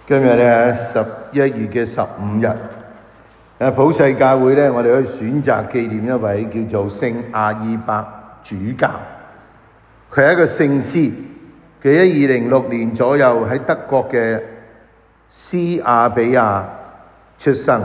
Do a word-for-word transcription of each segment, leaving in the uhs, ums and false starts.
今日咧十一月嘅十五日，誒普世教會咧，我哋可以選擇紀念一位叫做聖阿爾伯主教。佢係一個聖師，佢喺二零六年左右喺德國嘅斯亞比亞出生，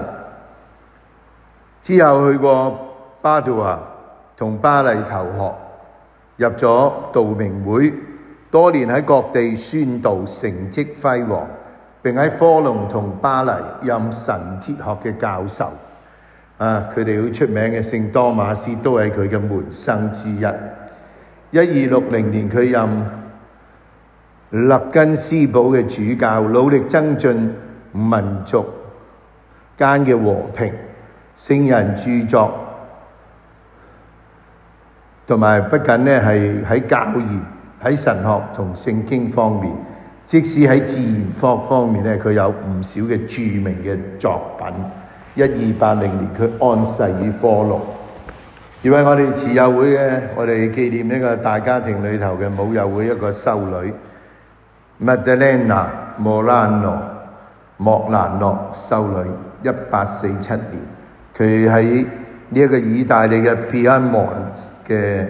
之後去過巴杜亞同巴黎求學，入咗道明會，多年喺各地宣道，成績輝煌。並喺科隆同巴黎任神哲學嘅教授，啊，佢哋好出名嘅聖多馬斯都係佢嘅門生之一。一二六零年佢任勒根斯堡嘅主教，努力增進民族間嘅和平，聖人著作，同埋不僅咧係喺教義、喺神學同聖經方面。即使喺自然科學方面咧，佢有唔少嘅著名嘅作品。一二八零年佢安逝於科隆。而為我哋慈幼會嘅，我哋紀念呢個大家庭裏頭嘅母幼會一個修女 Maddalena Morano 莫蘭諾修女，一八四七年，佢喺呢一個意大利嘅 Piedmont 嘅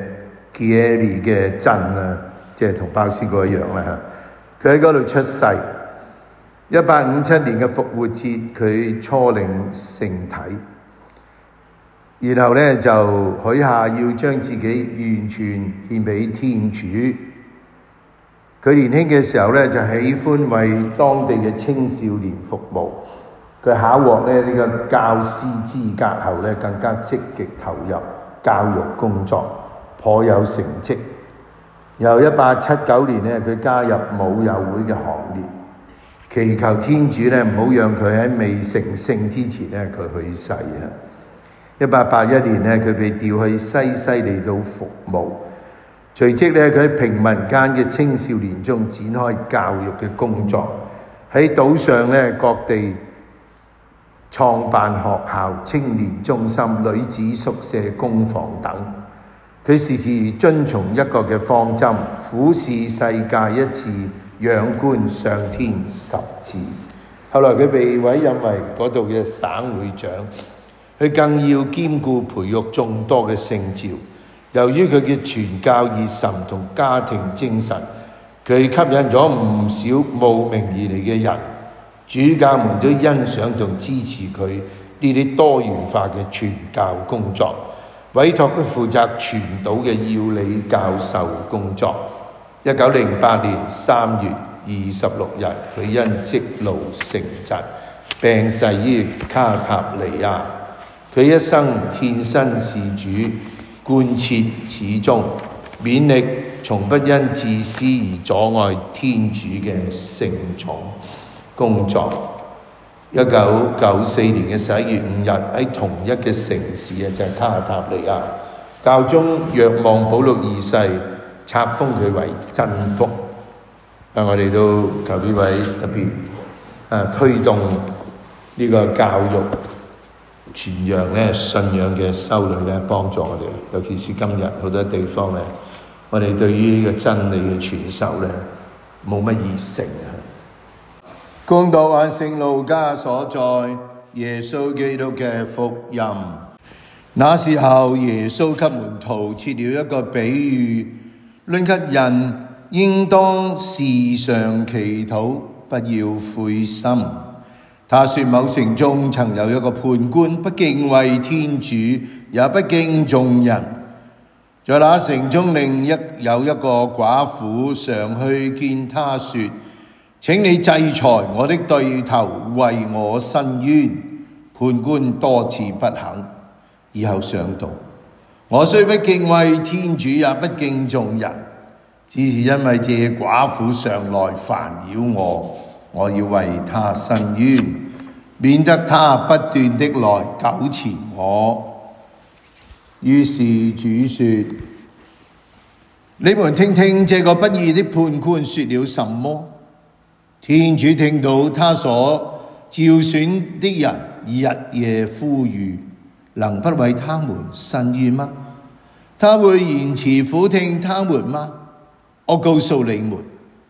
Chieri 嘅鎮啊，即係同鮑思高一樣啦嚇。佢喺嗰度出世。一八五七年嘅復活節，佢初領聖體，然後咧就許下要將自己完全獻俾天主。佢年輕嘅時候咧就喜歡為當地嘅青少年服務。佢考獲咧呢個教師資格後咧，更加積極投入教育工作，頗有成績。由一八七九年咧，佢加入母幼會嘅行列，祈求天主咧唔好讓佢喺未成聖之前咧佢去世啊！一八八一年咧，佢被調去西西里島服務，隨即咧佢喺平民間嘅青少年中展開教育嘅工作，喺島上咧各地創辦學校、青年中心、女子宿舍、工房等。佢時時遵從一個嘅方針，俯視世界一次，仰觀上天十次。後來佢被委任為嗰度嘅省會長，佢更要兼顧培育眾多嘅聖召。由於佢嘅傳教熱忱同家庭精神，佢吸引咗唔少慕名而嚟嘅人。主教們都欣賞同支持佢呢啲多元化嘅傳教工作，委託佢負責傳道嘅要理教授工作。一九零八年三月二十六日，佢因積勞成疾病逝於卡塔利亞。佢一生獻身事主，貫徹始終，勉力從不因自私而阻礙天主嘅聖寵工作。一九九四年嘅十一月五日，喺同一嘅城市啊，就係卡塔利亞，教宗若望保祿二世冊封佢為真福。啊，我哋都求呢位特別啊推動呢個教育傳揚咧信仰嘅修女咧，幫助我哋。尤其是今日好多地方咧，我哋對於呢個真理嘅傳授咧冇乜熱誠啊。恭讀按聖路加所載耶穌基督嘅福音。那時候，耶穌給門徒設了一個比喻，論給人應當時常祈禱，不要灰心。他說，某城中曾有一個判官，不敬畏天主，也不敬重人。在那城中另一有一個寡婦，常去見他說，請你制裁我的對頭，為我申冤。判官多次不肯。以後想到，我雖不敬畏天主，也不敬重人，只是因為這寡婦常來煩擾我，我要為她申冤，免得她不斷的來糾纏我。於是主說，你們聽聽這個不義的判官說了什麼？天主聽到他所召選的人日夜呼籲，能不為他們申冤嗎？他會延遲俯聽他們嗎？我告訴你們，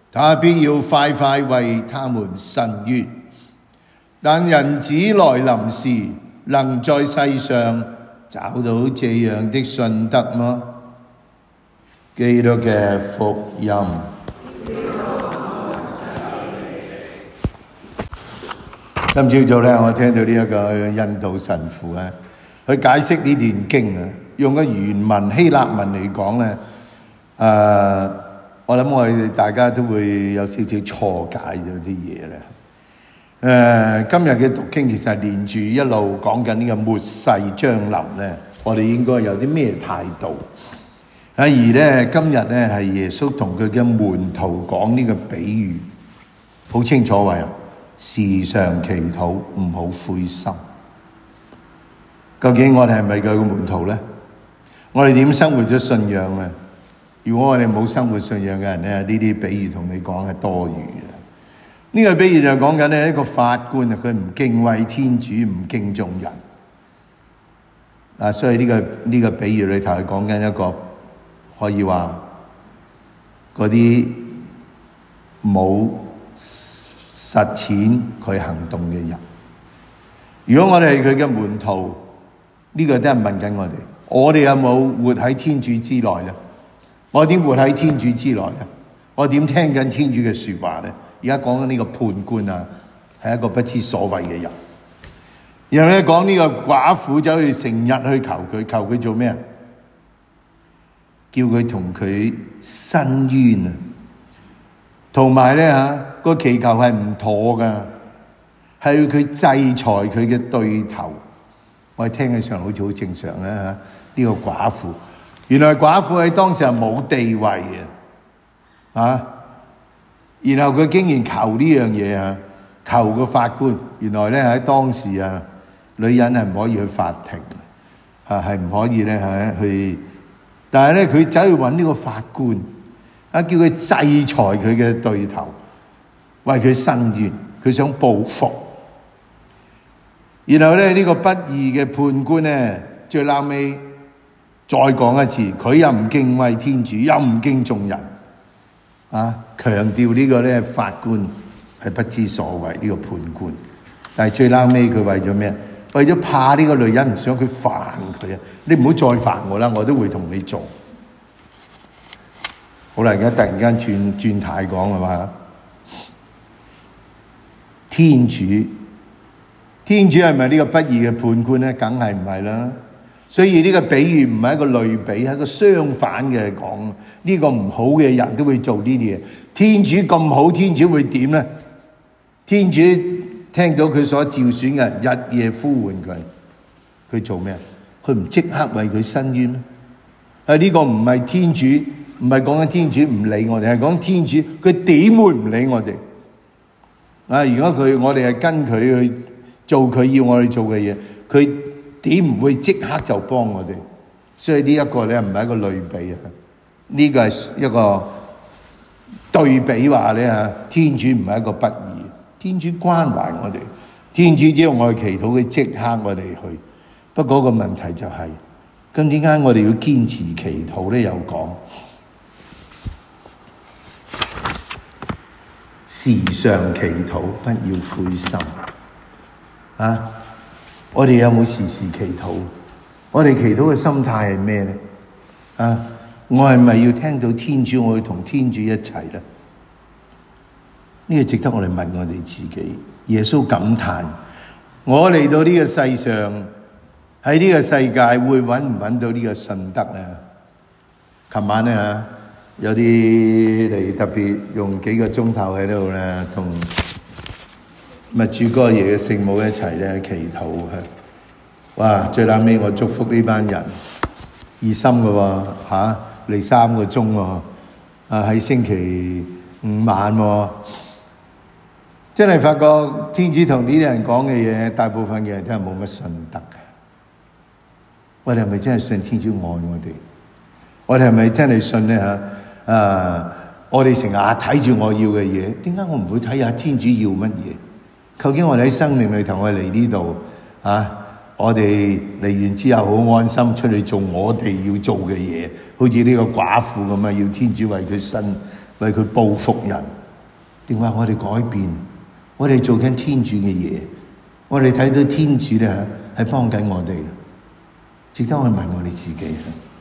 他必要快快為他們伸冤。但人子來臨時，能在世上找到這樣的信德嗎？基督嘅福音。今朝早咧，我聽到呢一個印度神父咧，去解釋呢段經啊，用個原文希臘文嚟講咧，誒、呃，我諗我哋大家都會有少少錯解咗啲嘢咧。誒、呃，今日嘅讀經其實係連住一路講緊呢個末世將臨咧，我哋應該有啲咩態度？啊，而咧今日咧係耶穌同佢嘅門徒講呢個比喻，好清楚話，時常祈禱，唔好灰心。究竟我哋係咪佢嘅門徒咧？我哋點生活咗信仰咧？如果我哋冇生活信仰嘅人咧，呢啲比喻同你講係多餘嘅。呢、這個比喻就講緊咧一個法官啊，佢唔敬畏天主，唔敬重人。啊，所以呢、這個呢、這個比喻裏頭係講緊一個可以話嗰啲冇實踐佢行動嘅人。如果我哋係佢嘅門徒，呢、這個都係問緊我哋，我哋有冇活喺天主之內咧？我點活喺天主之內咧？我點聽緊天主嘅說話咧？而家講緊呢個判官啊，係一個不知所謂嘅人。然後咧講呢個寡婦走去成日去求佢，求佢做咩啊？叫佢同佢申冤啊！同埋咧吓個祈求係唔妥噶，係要佢制裁佢嘅對頭。我哋聽起上好似好正常啊吓！呢、這個寡婦，原來寡婦喺當時係冇地位嘅啊！然後佢竟然求呢樣嘢啊，求個法官。原來咧喺當時啊，女人係唔可以去法庭啊，係唔可以咧吓去。但係咧佢走去揾呢個法官啊，叫佢制裁佢嘅對頭，為佢申冤，佢想報復。然後咧呢個不義嘅判官咧，最後尾再講一次，佢又唔敬畏天主，又唔敬重人。啊！強調呢個咧法官係不知所謂，呢個判官，但係最撈尾佢為咗咩？為咗怕呢個女人唔想佢煩佢啊！你唔好再煩我啦，我都會同你做。好啦，而家突然間轉轉態講係嘛？天主，天主係咪呢個不義嘅判官咧？梗係唔係啦。所以呢個比喻唔係一個類比，係一個相反嘅講。呢個唔好嘅人都會做呢啲嘢。天主咁好，天主會點咧？天主聽到佢所召選嘅人日夜呼喚佢，佢做咩？佢唔即刻為佢申冤咩？啊，呢個唔係天主，唔係講緊天主唔理我哋，係講天主佢點會唔理我哋？啊，如果佢我哋係跟佢去做佢要我哋做嘅嘢，佢點唔會即刻就幫我哋？所以呢一個咧唔係一個類比啊，呢個係一個對比話咧吓，天主唔係一個不義，天主關懷我哋，天主只要我哋祈禱，佢即刻我哋去。不過個問題就係，咁點解我哋要堅持祈禱咧？有講時常祈禱，不要灰心啊！我哋有冇時時祈禱？我哋祈禱嘅心態係咩咧？啊，我係咪要聽到天主？我要同天主一齊咧？呢個值得我哋問我哋自己。耶穌感嘆：我嚟到呢個世上，喺呢個世界會揾唔揾到呢個信德咧？琴晚咧吓，有啲嚟特別用幾個鐘頭喺度咧，同默主哥爺嘅聖母一齊咧祈禱啊！哇！最撚尾我祝福呢班人熱心嘅喎嚇，嚟三個鐘喎，啊喺星期五晚喎，真係發覺天主同呢啲人講嘅嘢，大部分嘅人都係冇乜信德嘅。我哋係咪真係信天主愛我哋？我哋係咪真係信咧嚇？啊！我哋成日睇住我要嘅嘢，點解我唔會睇下天主要乜嘢？究竟我哋喺生命裏頭，我哋嚟呢度啊，我哋嚟完之後好安心出去做我哋要做嘅嘢，好似呢個寡婦咁啊，要天主為佢伸，為佢報復人。 定話我哋改變？我哋做緊天主嘅嘢，我哋睇到天主咧係幫緊我哋，值得我問我哋自己。